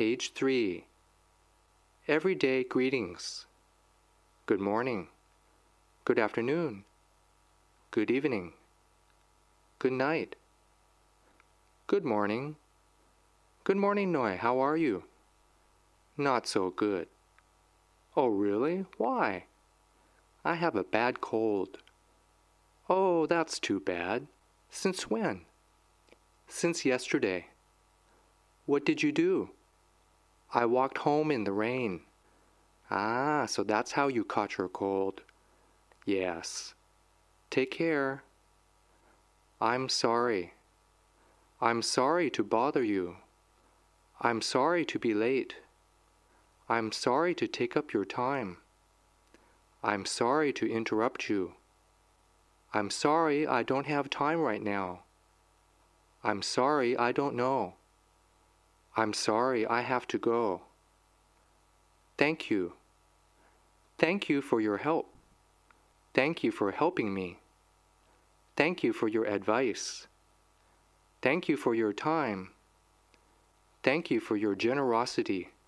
Page 3. Everyday greetings. Good morning. Good afternoon. Good evening. Good night. Good morning. Good morning, Noi. How are you? Not so good. Oh, really? Why? I have a bad cold. Oh, that's too bad. Since when? Since yesterday. What did you do? I walked home in the rain. Ah, so that's how you caught your cold. Yes. Take care. I'm sorry. I'm sorry to bother you. I'm sorry to be late. I'm sorry to take up your time. I'm sorry to interrupt you. I'm sorry I don't have time right now. I'm sorry I don't know. I'm sorry I have to go. Thank you. Thank you for your help. Thank you for helping me. Thank you for your advice. Thank you for your time. Thank you for your generosity.